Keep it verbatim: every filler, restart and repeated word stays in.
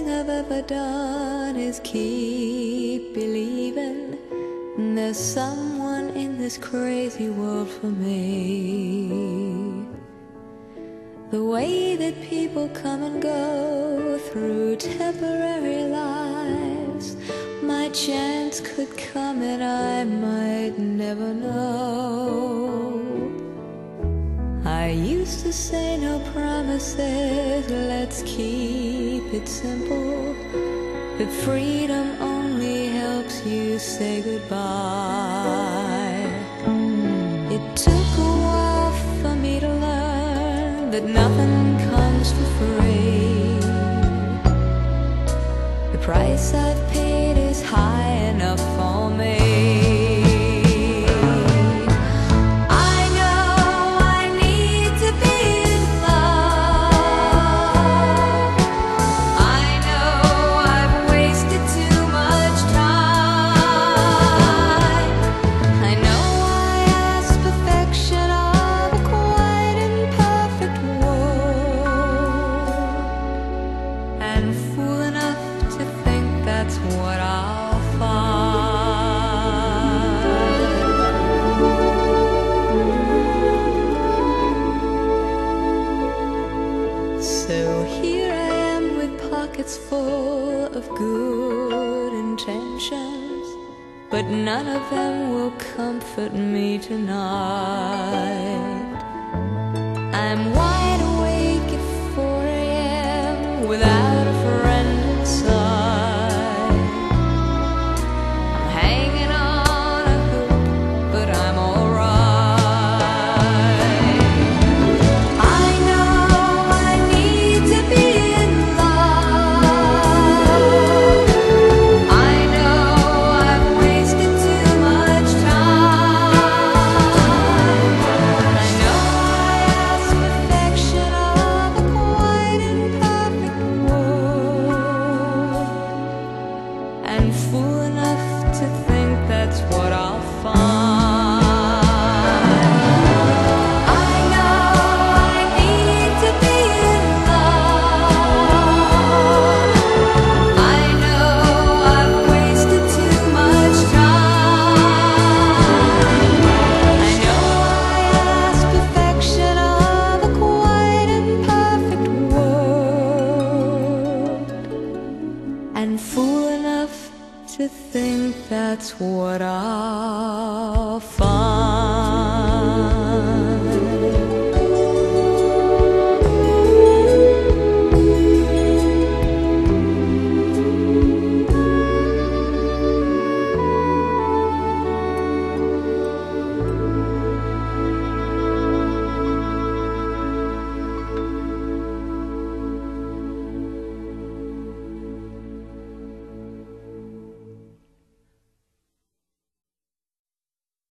thing I've ever done is keep believing there's someone in this crazy world for me. The way that people come and go through temporary lives, my chance could come and I might never know. I used to say no promises, let's keep it simple, but freedom only helps you say goodbye. It took a while for me to learn that nothing comes for free. The price I've paid is high enough for me. What I'll find. So here I am with pockets full of good intentions, but none of them will comfort me tonight. I'm wide awake at four A M without a friend inside. And fool enough to think that's what I'll find. I know I need to be in love. I know I've wasted too much time. I know I ask perfection of a quite imperfect world, and fool enough to think that's what I'll find.